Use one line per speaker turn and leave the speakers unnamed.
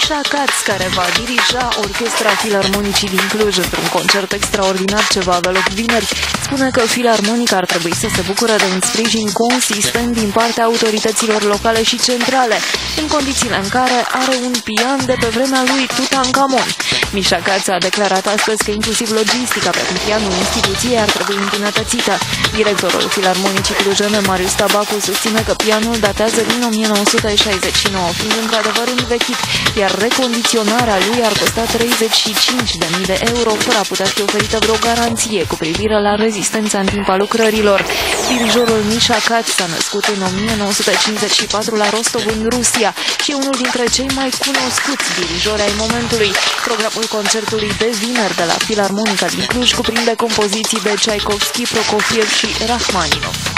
Misha Katz, care va dirija Orchestra Filarmonicii din Cluj într-un concert extraordinar ce va avea loc vineri, spune că filarmonica ar trebui să se bucure de un sprijin consistent din partea autorităților locale și centrale, în condițiile în care are un pian de pe vremea lui Tutankhamon. Misha Katz a declarat astăzi că inclusiv logistica pentru pianul instituției ar trebui îmbunătățită. Directorul Filarmonicii Clujene, Marius Tabacu, susține că pianul datează din 1969, fiind într-adevăr învechit, iar recondiționarea lui ar costa 35.000 de euro, fără a putea fi oferită vreo garanție cu privire la rezistența în timpul lucrărilor. Dirijorul Misha Katz s-a născut în 1954 la Rostov, în Rusia, și e unul dintre cei mai cunoscuți dirijori ai momentului. Programul concertului de vineri de la Filarmonica din Cluj cuprinde compoziții de Tchaikovsky, Prokofiev și Rachmaninov.